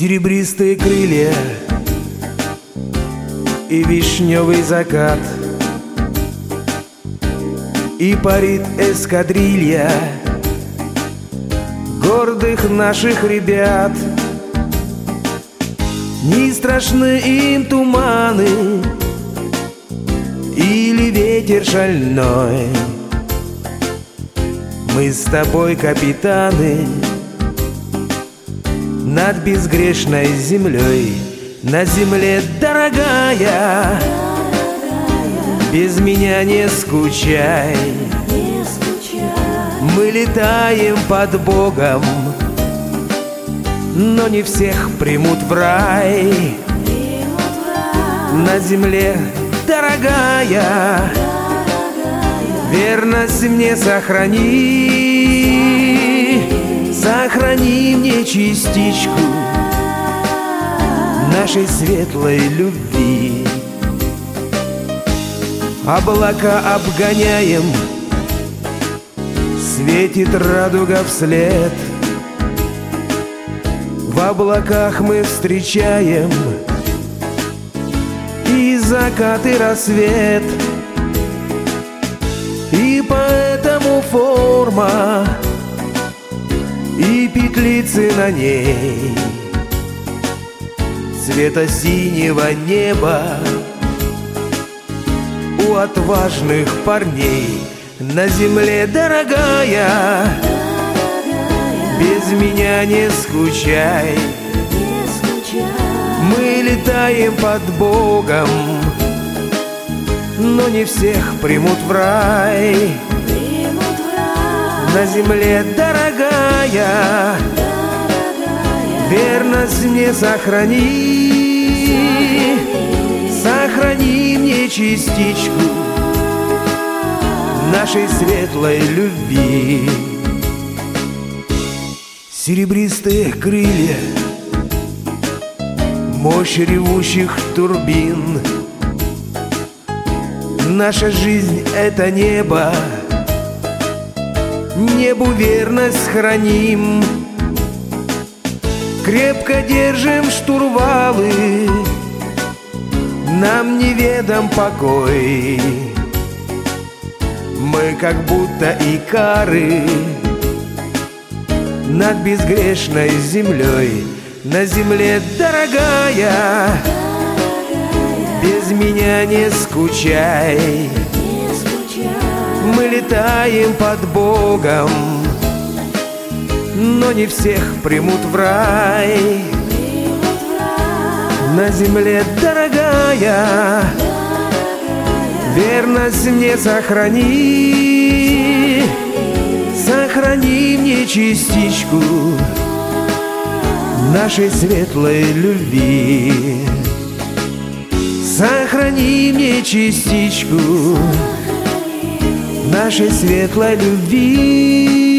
Серебристые крылья и вишневый закат, и парит эскадрилья гордых наших ребят. Не страшны им туманы или ветер шальной. Мы с тобой, капитаны, над безгрешной землей. На земле, дорогая, без меня не скучай. Мы летаем под Богом, но не всех примут в рай. На земле, дорогая, верность мне сохрани. Сохрани мне частичку нашей светлой любви. Облака обгоняем, светит радуга вслед. В облаках мы встречаем и закат, и рассвет. И поэтому форма и петлицы на ней цвета синего неба у отважных парней. На земле, дорогая, без меня не скучай. Мы летаем под Богом, но не всех примут в рай. На земле, дорогая, верность мне сохрани. Сохрани мне частичку нашей светлой любви. Серебристые крылья, мощь ревущих турбин. Наша жизнь — это небо, небу верность храним. Крепко держим штурвалы, нам неведом покой. Мы как будто икары над безгрешной землей. На земле, дорогая, без меня не скучай. Мы летаем под Богом, но не всех примут в рай. На земле, дорогая, верность мне сохрани. Сохрани мне частичку нашей светлой любви. Сохрани мне частичку нашей светлой любви.